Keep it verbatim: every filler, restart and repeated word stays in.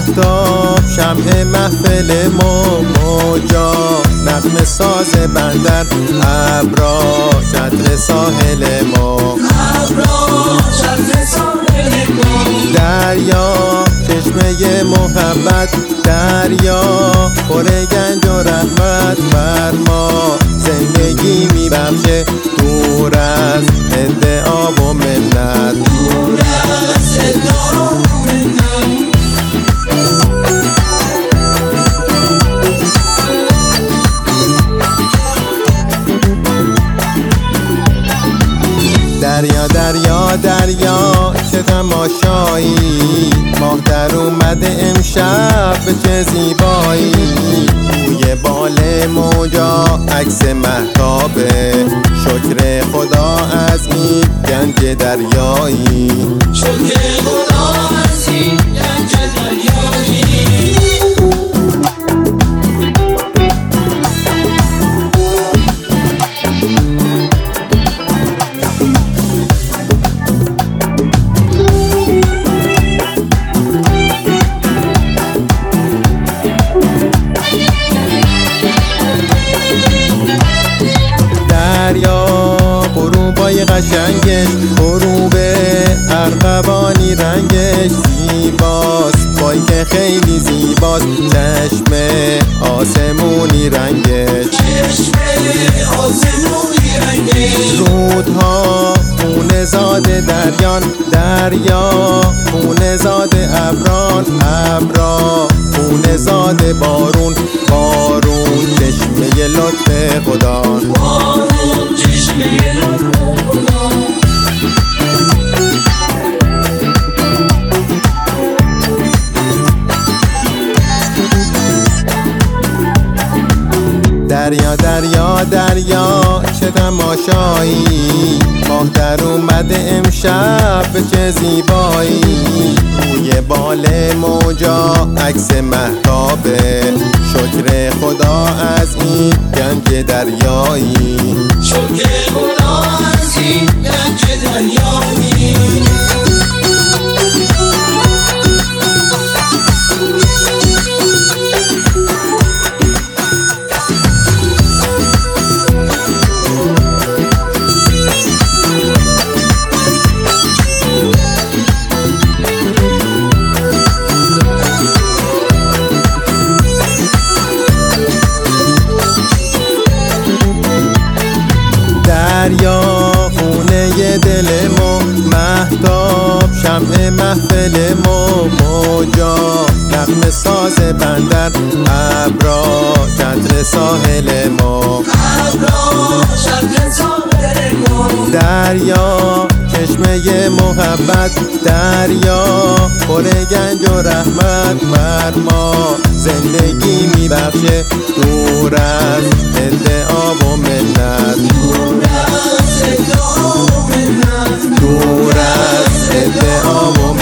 مهتاب شمع محفل ما موجا نغمه ساز بندر ابرا چتر ساحل ما دریا چشمه محبت دریا پر گنج و رحمت بر ما زندگی میبخشه دور از ادعا و منت دور از ادعا و منت دریا دریا دریا چه تماشایی ماه در اومده امشب چه زیبایی روی بال موجا عکس مهتابه شکر خدا از این گنج دریایی شکر خدا از این گنج دریایی غروبای قشنگش غروب ارغوانی رنگش زیباست وای که خیلی زیباست چشم آسمونی رنگش چشم آسمونی رنگش رودها خون زاده دریان دریا خون زاده ابران ابرا خون زاده بارون بارون چشمه لطف خدا بارون چشمه لطف خدا دریا دریا دریا چه تماشایی ماه در اومده امشب چه زیبایی روی بال موجا عکس مهتابه شکر خدا از این گنج دریایی شکر خدا از این گنج دریایی دریا خونه دل ما مهتاب شمع محفل ما موجا نغمه ساز بندر ابرا چتر ساحل ما دریا چشمه محبت دریا پر گنج و رحمت بر ما زندگی میبخشه دور از ادعا و منت دور از ادعا و منت